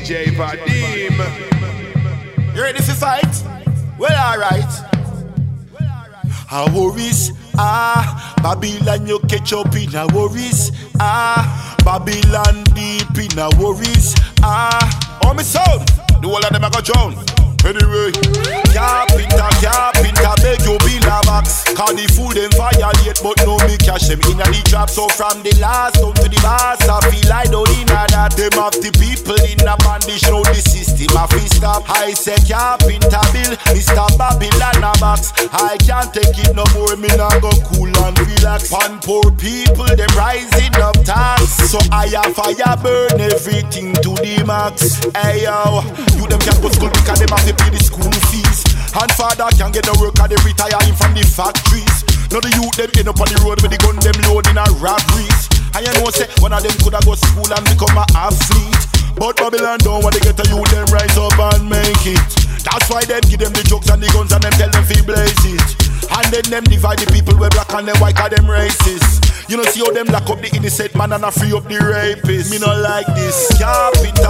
DJ Vadim. You ready for fight? Well, alright. Our worries, Babylon, you catch up in our worries, Babylon deep in our worries, oh me sound, the whole of them a go drown. Anyway, carpenter, beg you build a box. Cause the fool them violate, but no me cash them in a the trap. So from the last down to the boss, I feel I don't in a that. Them have the people in a bandage, now the system a fi stop. I say carpenter bill, Mr. Babylon a box. I can't take it no more, me not go cool and relax. Pan poor people, them rising up tax. So I have fire burn everything to the max. Hey yo, you them can't go school because them have to pay the school fees. And father can get no work and they retire him from the factories. Now the youth them end up on the road with the gun them loading a robberies. And you know say one of them coulda go school and become a athlete. But Babylon don't want to get a youth them rise up and make it. That's why them give them the jokes and the guns and them tell them fi blaze it. And then them divide the people with black and them white cause them racist. You know see how them lock up the innocent man and free up the rapist. Me not like this. Carpenter,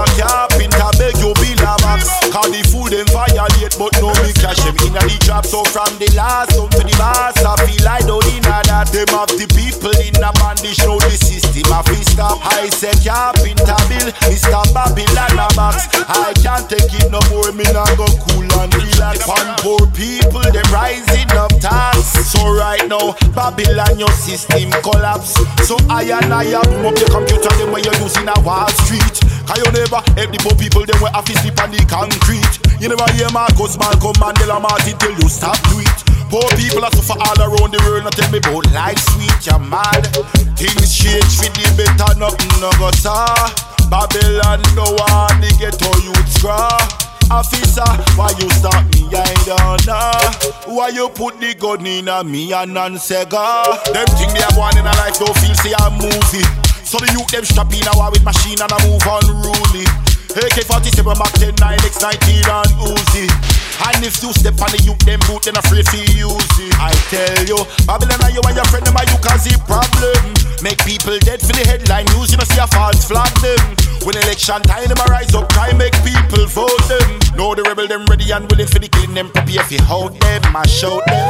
beg you build a box. Cause the fool them violate but no me cash them in a the trap. So from the last down to the boss, I feel I don't in a that. Them have the people in a bandage, now the system a fi stop. I say carpenter bill, Mr. Babylon a box. I can't take it no more, me not go cool and relax. One poor people, them rising up tax. So right now, Babylon your system collapse. So I boom up your computer, them where you're using a Wall Street. Cause you never help the poor people, them where have to sleep on the concrete. You never hear Marcus, Malcolm, Mandela, Martin till you stop do it. Poor people are suffer all around the world. Now tell me about life sweet, you're mad. Things change for the better, nothing no go saw. Babylon no want the ghetto youth scraw. Officer, why you stop me? I don't know. Why you put the gun in a me and non-cigar? Them thing they have one in a life don't feel say a movie. So the youth them strap in a war with machine and a move unruly. AK-47, Mac 10, 9X19 and Uzi. And if you step on the youth, them boot, then afraid to use it. I tell you, Babylon and you and your friend, them are you cause the problem. Make people dead for the headline news, you know see a false flag them. When election time, them a rise up, try make people vote them. Know the rebel, them ready and willing for the killing them. Prepare for how them, I shout them.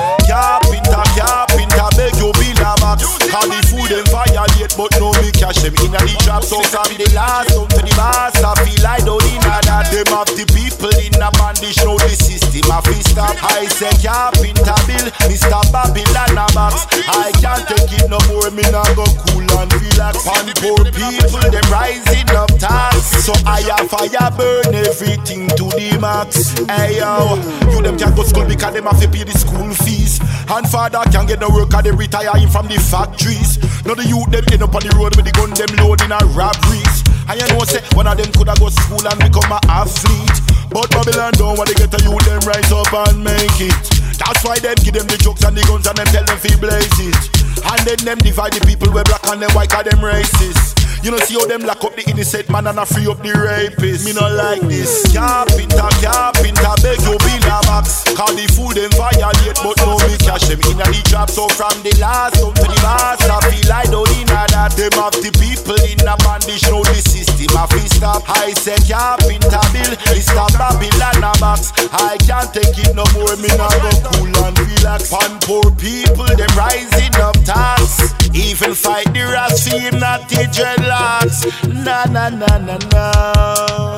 Carpenter, beg you build a box. Cause the food them violate, but no me cash them in a the trap. So from the last down to the boss, I feel I don't in a that. Them have the people in a bandage, know the system a fi stop. I say carpenter bill, Mr. Babylon a box. I can't take it no more, me not go cool and relax. And poor people, them rising up tax. So I have fire burn everything to the max. Hey yo, you them can't go school because them have to pay the school fees. And father can't get no work and they retire him from the factories. Now the youth them end up on the road with the gun them loading a robberies. And you know say one of them coulda go school and become a athlete. But Babylon don't want to get a youth them rise up and make it. That's why them give them the jokes and the guns and them tell them fi blaze it. And then them divide the people with black and them white cause them racist. You know see how them lock up the innocent man and free up the rapist. Me not like this. Carpenter, beg you build a box. Cause the fool them violate but no me cash them in a the trap. So from the last down to the boss, I feel I don't in a that. Them have the people in a bandage, now the system a fi stop. I say carpenter bill, Mr. Babylon a box. I can't take it no more, me not go cool and relax. Pan poor people, them rising up tax. Even fight the rats for him not the dreadlocks. Na.